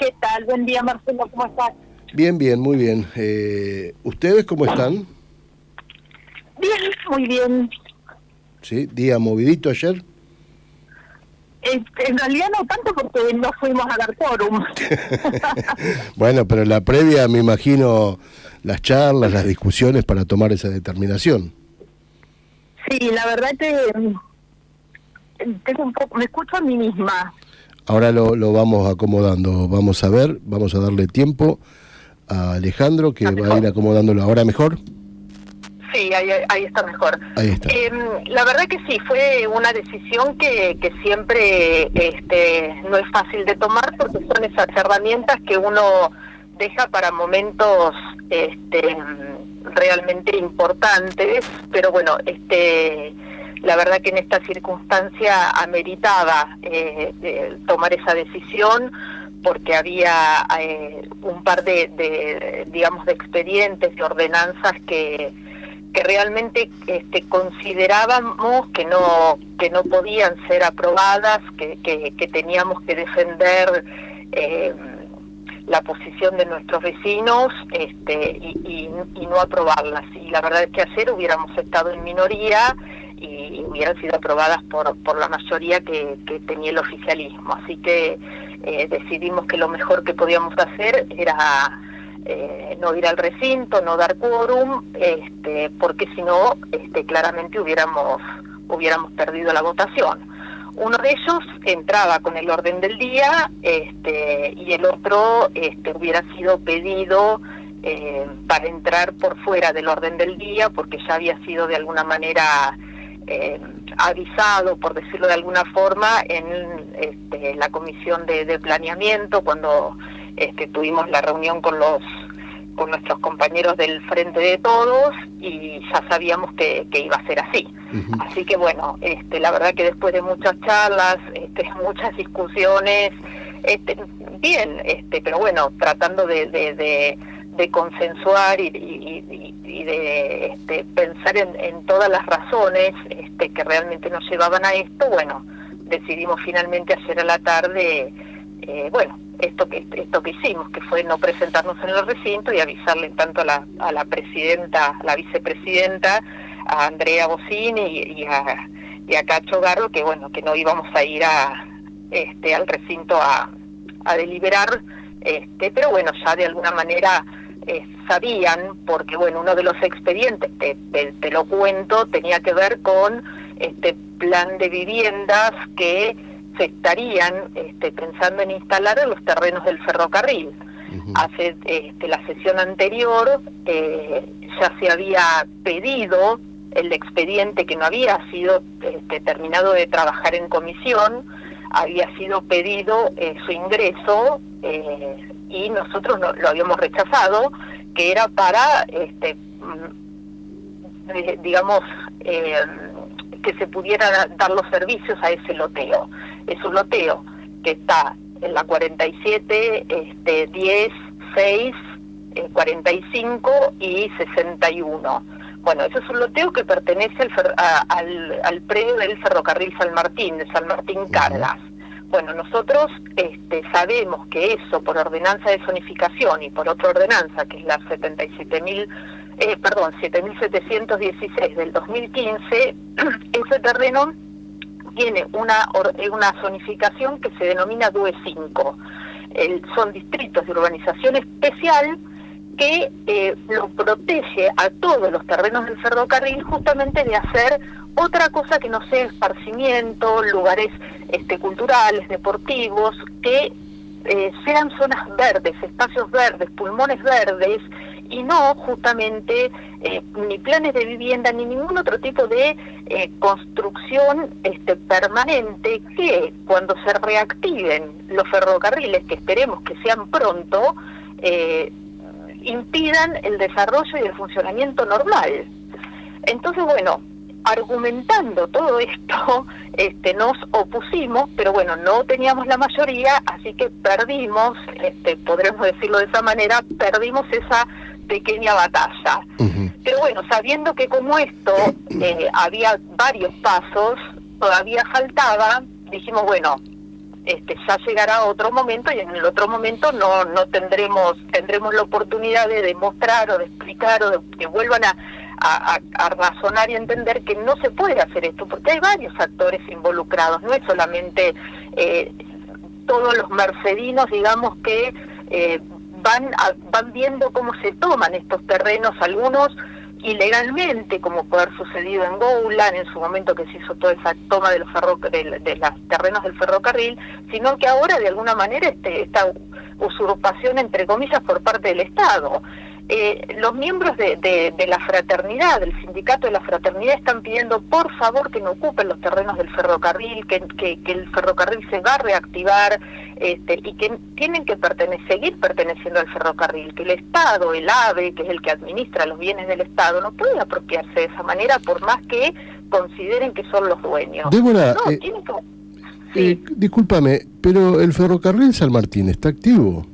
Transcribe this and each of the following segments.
¿Qué tal? Buen día, Marcelo, ¿cómo estás? Bien, bien, muy bien. ¿Ustedes cómo están? Bien, muy bien. ¿Sí? ¿Día movidito ayer? En realidad no tanto porque no fuimos a dar quórum. Bueno, pero la previa, me imagino, las charlas, las discusiones para tomar esa determinación. Sí, la verdad que tengo un poco, me escucho a mí misma. Ahora lo vamos acomodando, vamos a ver, vamos a darle tiempo a Alejandro, que va a ir acomodándolo. ¿Ahora mejor? Sí, ahí está mejor. Ahí está. La verdad que sí, fue una decisión que siempre no es fácil de tomar, porque son esas herramientas que uno deja para momentos realmente importantes, pero bueno, la verdad que en esta circunstancia ameritaba tomar esa decisión, porque había un par de digamos, de expedientes, de ordenanzas que realmente considerábamos que no podían ser aprobadas, que teníamos que defender la posición de nuestros vecinos y no aprobarlas. Y la verdad es que ayer hubiéramos estado en minoría y hubieran sido aprobadas por la mayoría que tenía el oficialismo. Así que decidimos que lo mejor que podíamos hacer era no ir al recinto, no dar quórum, porque si no, claramente hubiéramos perdido la votación. Uno de ellos entraba con el orden del día, y el otro hubiera sido pedido para entrar por fuera del orden del día, porque ya había sido de alguna manera avisado, por decirlo de alguna forma, en la comisión de planeamiento, cuando tuvimos la reunión con nuestros compañeros del Frente de Todos, y ya sabíamos que iba a ser así. Uh-huh. Así que bueno, la verdad que después de muchas charlas, muchas discusiones, bien, pero bueno, tratando de consensuar y de pensar en todas las razones que realmente nos llevaban a esto, bueno, decidimos finalmente ayer a la tarde, esto que hicimos, que fue no presentarnos en el recinto y avisarle tanto a la presidenta, a la vicepresidenta, a Andrea Bossini y a Cacho Garro, que bueno, que no íbamos a ir al recinto a deliberar, pero bueno, ya de alguna manera sabían, porque bueno, uno de los expedientes, te lo cuento, tenía que ver con este plan de viviendas que se estarían pensando en instalar en los terrenos del ferrocarril. Uh-huh. Hace la sesión anterior ya se había pedido el expediente, que no había sido terminado de trabajar en comisión, había sido pedido su ingreso, y nosotros lo habíamos rechazado, que era para digamos que se pudieran dar los servicios a ese loteo. Es un loteo que está en la 47, 10, 6, 45 y 61. Bueno, ese es un loteo que pertenece al predio del ferrocarril San Martín, de San Martín Cargas. Bueno, nosotros sabemos que eso, por ordenanza de zonificación y por otra ordenanza, que es la 7716 del 2015, ese terreno tiene una zonificación que se denomina DUE 5. Son distritos de urbanización especial que lo protege a todos los terrenos del ferrocarril, justamente de hacer otra cosa que no sea esparcimiento, lugares culturales, deportivos, que sean zonas verdes, espacios verdes, pulmones verdes, y no justamente ni planes de vivienda ni ningún otro tipo de construcción permanente, que cuando se reactiven los ferrocarriles, que esperemos que sean pronto, impidan el desarrollo y el funcionamiento normal. Entonces, bueno, argumentando todo esto, nos opusimos, pero bueno, no teníamos la mayoría, así que perdimos, podremos decirlo de esa manera, perdimos esa pequeña batalla. Uh-huh. Pero bueno, sabiendo que como esto había varios pasos, todavía faltaba, dijimos, bueno, ya llegará otro momento, y en el otro momento no tendremos la oportunidad de demostrar o de explicar o de que vuelvan a razonar y entender que no se puede hacer esto, porque hay varios actores involucrados, no es solamente todos los mercedinos, digamos, que van viendo cómo se toman estos terrenos, algunos ilegalmente, como puede haber sucedido en Goulan en su momento, que se hizo toda esa toma de los terrenos del ferrocarril, sino que ahora de alguna manera esta usurpación, entre comillas, por parte del Estado. Los miembros de la fraternidad, del sindicato de la fraternidad, están pidiendo por favor que no ocupen los terrenos del ferrocarril, que el ferrocarril se va a reactivar, y que tienen que seguir perteneciendo al ferrocarril, que el Estado, el AVE, que es el que administra los bienes del Estado, no puede apropiarse de esa manera por más que consideren que son los dueños. Débora, no, sí. Discúlpame, pero el ferrocarril San Martín está activo.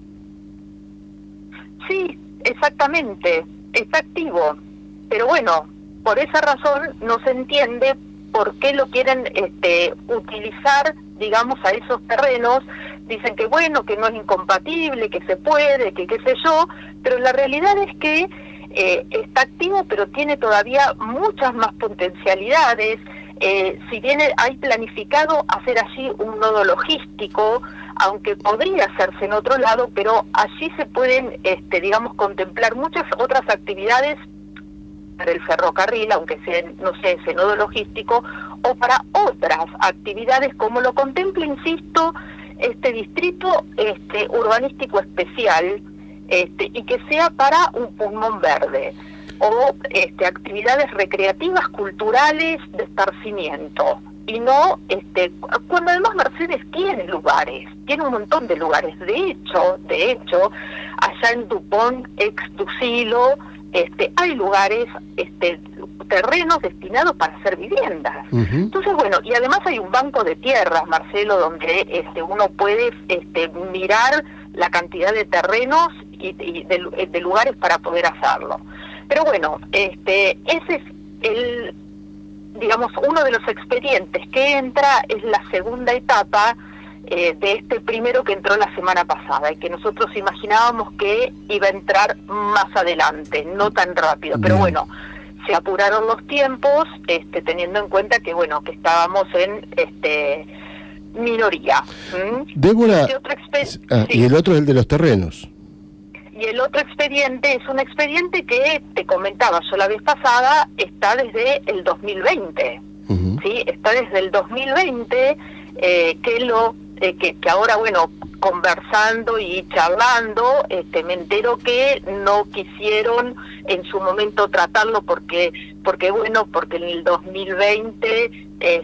Sí, exactamente, está activo, pero bueno, por esa razón no se entiende por qué lo quieren utilizar, digamos, a esos terrenos. Dicen que bueno, que no es incompatible, que se puede, que qué sé yo, pero la realidad es que está activo, pero tiene todavía muchas más potencialidades. Si bien hay planificado hacer allí un nodo logístico, aunque podría hacerse en otro lado, pero allí se pueden, digamos, contemplar muchas otras actividades para el ferrocarril, aunque sea, no sé, ese nodo logístico, o para otras actividades, como lo contempla, insisto, este distrito urbanístico especial, y que sea para un pulmón verde, o actividades recreativas, culturales, de esparcimiento. Y no, cuando además Mercedes tiene lugares, tiene un montón de lugares. De hecho, allá en Dupont, ex Ducilo, hay lugares, terrenos destinados para hacer viviendas. Uh-huh. Entonces, bueno, y además hay un banco de tierras, Marcelo, donde uno puede mirar la cantidad de terrenos y de lugares para poder hacerlo. Pero bueno, ese es digamos, uno de los expedientes que entra, es la segunda etapa de este primero que entró la semana pasada, y que nosotros imaginábamos que iba a entrar más adelante, no tan rápido. Bien. Pero bueno, se apuraron los tiempos, teniendo en cuenta que bueno, que estábamos en minoría. Débora, sí. Y el otro es el de los terrenos. Y el otro expediente es un expediente que, te comentaba yo la vez pasada, está desde el 2020. Uh-huh. ¿Sí? Está desde el 2020, que ahora, bueno, conversando y charlando, me entero que no quisieron en su momento tratarlo porque en el 2020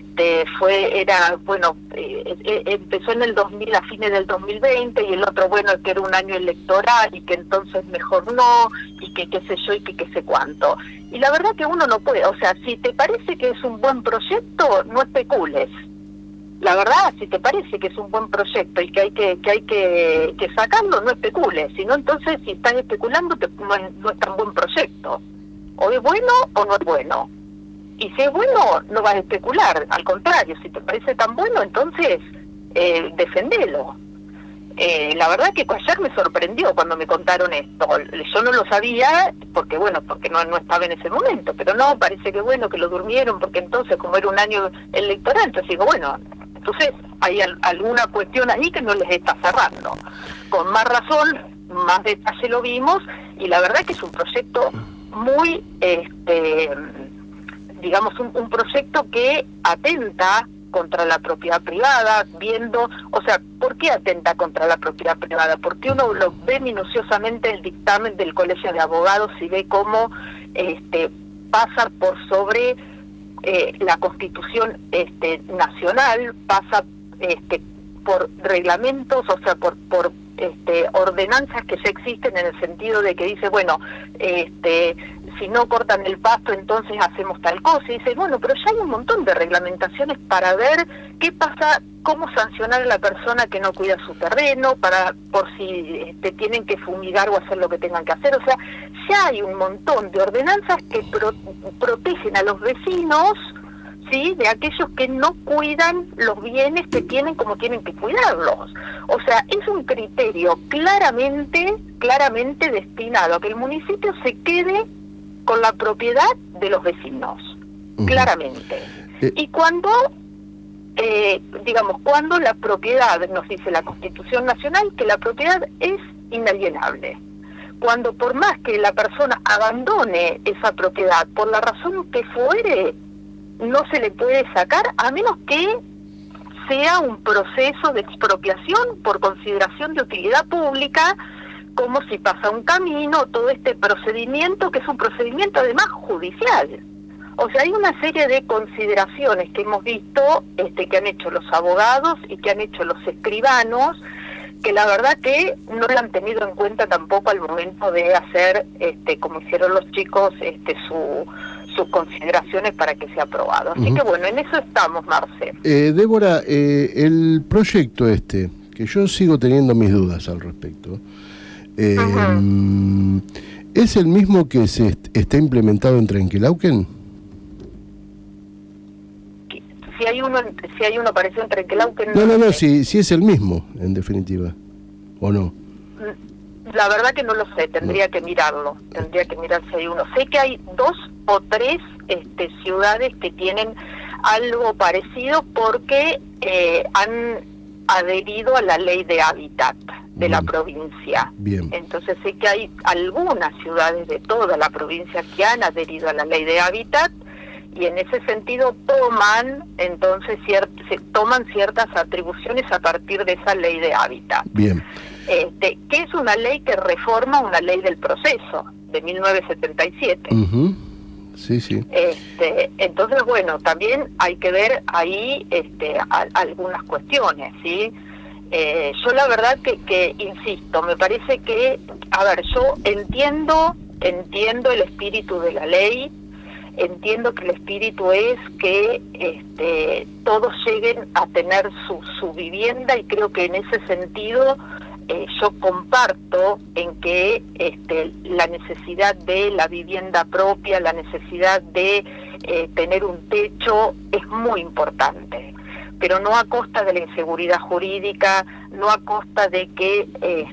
empezó en el 2000, a fines del 2020, y el otro, bueno, que era un año electoral y que entonces mejor no, y que qué sé yo, y que qué sé cuánto. Y la verdad que uno no puede, o sea, si te parece que es un buen proyecto, no especules. La verdad, si te parece que es un buen proyecto y que hay que sacarlo, no especules. Si no, entonces, si estás especulando, no es tan buen proyecto. O es bueno o no es bueno. Y si es bueno, no vas a especular. Al contrario, si te parece tan bueno, entonces defendelo. La verdad que ayer me sorprendió cuando me contaron esto. Yo no lo sabía porque no estaba en ese momento. Pero no, parece que bueno, que lo durmieron, porque entonces, como era un año electoral, entonces digo, bueno, entonces hay alguna cuestión ahí que no les está cerrando. Con más razón, más detalle lo vimos, y la verdad que es un proyecto muy, digamos, un proyecto que atenta contra la propiedad privada, ¿por qué atenta contra la propiedad privada? Porque uno lo ve minuciosamente el dictamen del Colegio de Abogados y ve cómo pasa por sobre la Constitución nacional, pasa por reglamentos, o sea, por ordenanzas que ya existen, en el sentido de que dice, bueno, si no cortan el pasto, entonces hacemos tal cosa. Y dice, bueno, pero ya hay un montón de reglamentaciones para ver qué pasa, cómo sancionar a la persona que no cuida su terreno, por si tienen que fumigar o hacer lo que tengan que hacer. O sea, ya hay un montón de ordenanzas que protegen a los vecinos ¿sí?, de aquellos que no cuidan los bienes que tienen como tienen que cuidarlos. O sea, es un criterio claramente destinado a que el municipio se quede con la propiedad de los vecinos, claramente. Y cuando, cuando la propiedad, nos dice la Constitución Nacional, que la propiedad es inalienable. Cuando por más que la persona abandone esa propiedad, por la razón que fuere, no se le puede sacar, a menos que sea un proceso de expropiación por consideración de utilidad pública, como si pasa un camino, todo este procedimiento, que es un procedimiento además judicial. O sea, hay una serie de consideraciones que hemos visto, que han hecho los abogados y que han hecho los escribanos, que la verdad que no lo han tenido en cuenta tampoco al momento de hacer, como hicieron los chicos, sus consideraciones para que sea aprobado. Así que bueno, en eso estamos, Marce. Débora, el proyecto que yo sigo teniendo mis dudas al respecto, ¿es el mismo que se está implementado en Trenquelauquen? Si hay uno parecido en Trenquelauquen... No, si es el mismo, en definitiva, ¿o no? La verdad que no lo sé, tendría que mirarlo, tendría que mirar si hay uno. Sé que hay 2 o 3 ciudades que tienen algo parecido porque han adherido a la ley de hábitat de la provincia. Bien. Entonces sé que hay algunas ciudades de toda la provincia que han adherido a la ley de hábitat, y en ese sentido toman ciertas atribuciones a partir de esa ley de hábitat. Bien. Que es una ley que reforma una ley del proceso de 1977. Sí. Entonces, bueno, también hay que ver ahí algunas cuestiones, ¿sí? Yo la verdad que insisto, me parece que, yo entiendo el espíritu de la ley. Entiendo que el espíritu es que todos lleguen a tener su vivienda, y creo que en ese sentido yo comparto en que la necesidad de la vivienda propia, la necesidad de tener un techo es muy importante, pero no a costa de la inseguridad jurídica, no a costa de que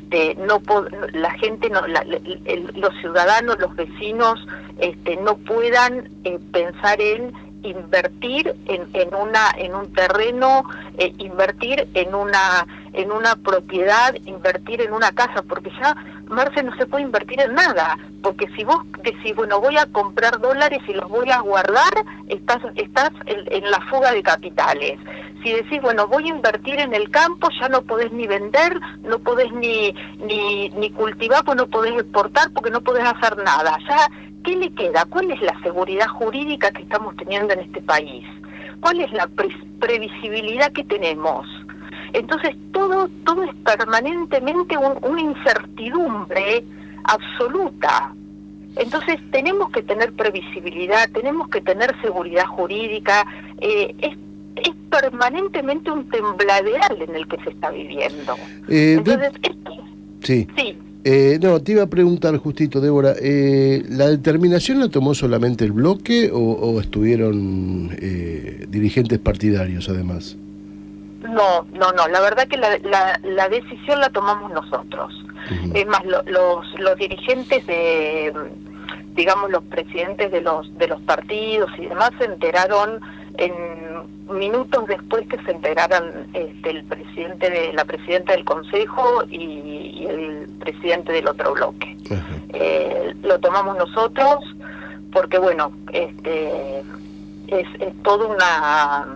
la gente, los ciudadanos, los vecinos no puedan pensar en invertir en un terreno, invertir en una propiedad, invertir en una casa, porque ya, Marce, no se puede invertir en nada, porque si vos decís, bueno, voy a comprar dólares y los voy a guardar, estás en la fuga de capitales. Si decís, bueno, voy a invertir en el campo, ya no podés ni vender, no podés ni cultivar, pues no podés exportar, porque no podés hacer nada. Ya, ¿qué le queda? ¿Cuál es la seguridad jurídica que estamos teniendo en este país? ¿Cuál es la previsibilidad que tenemos? Entonces todo es permanentemente una incertidumbre absoluta. Entonces tenemos que tener previsibilidad, tenemos que tener seguridad jurídica. Es permanentemente un tembladeral en el que se está viviendo. Entonces, sí. Sí. No, te iba a preguntar justito, Débora, ¿la determinación la tomó solamente el bloque o estuvieron dirigentes partidarios además? No, la verdad que la decisión la tomamos nosotros. Es más, los dirigentes los presidentes de los partidos y demás se enteraron en minutos después que se enteraran la presidenta del consejo y el presidente del otro bloque. Lo tomamos nosotros porque, bueno, es toda una...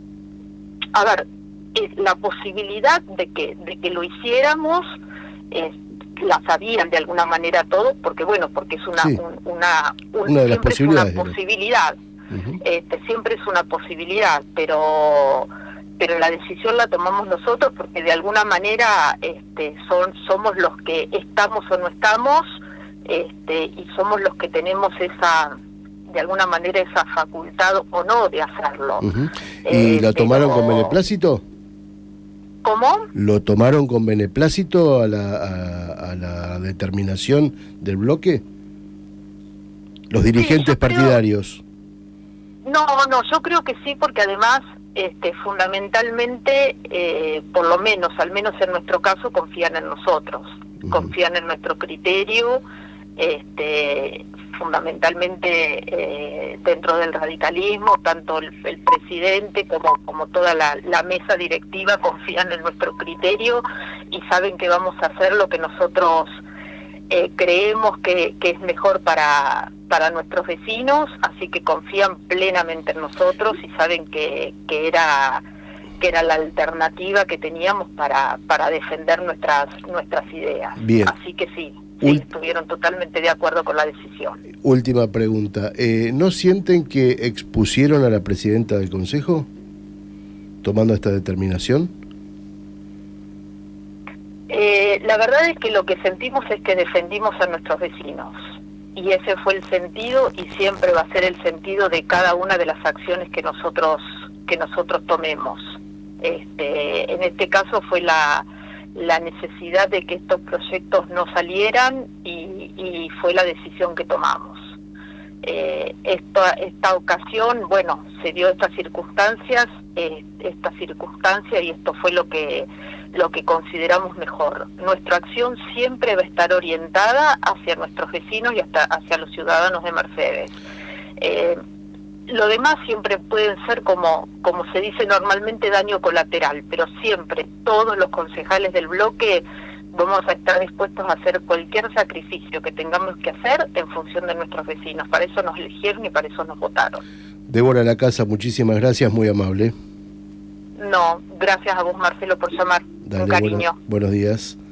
la posibilidad de que lo hiciéramos, la sabían de alguna manera todos, porque es una de las posibilidades. Es una posibilidad. Siempre es una posibilidad, pero la decisión la tomamos nosotros porque de alguna manera somos los que estamos o no estamos, y somos los que tenemos de alguna manera esa facultad o no de hacerlo. ¿Y la tomaron con beneplácito? ¿Cómo? ¿Lo tomaron con beneplácito a la determinación del bloque? Los dirigentes partidarios. No, yo creo que sí, porque además, fundamentalmente, por lo menos, al menos en nuestro caso, confían en nosotros, confían en nuestro criterio, fundamentalmente dentro del radicalismo, tanto el presidente como toda la mesa directiva confían en nuestro criterio y saben que vamos a hacer lo que nosotros creemos que es mejor para nuestros vecinos, así que confían plenamente en nosotros y saben que era la alternativa que teníamos para defender nuestras ideas. Bien. Así que sí, estuvieron totalmente de acuerdo con la decisión. Última pregunta. ¿No sienten que expusieron a la presidenta del Consejo tomando esta determinación? La verdad es que lo que sentimos es que defendimos a nuestros vecinos y ese fue el sentido y siempre va a ser el sentido de cada una de las acciones que nosotros tomemos. En este caso fue la necesidad de que estos proyectos no salieran y fue la decisión que tomamos. Esta ocasión, bueno, se dio esta circunstancia y esto fue lo que consideramos mejor. Nuestra acción siempre va a estar orientada hacia nuestros vecinos y hacia los ciudadanos de Mercedes. Lo demás siempre pueden ser, como se dice normalmente, daño colateral, pero siempre todos los concejales del bloque vamos a estar dispuestos a hacer cualquier sacrificio que tengamos que hacer en función de nuestros vecinos. Para eso nos eligieron y para eso nos votaron. Débora Lacasa, muchísimas gracias, muy amable. No, gracias a vos, Marcelo, por llamar. Dale, con cariño. Buenos días.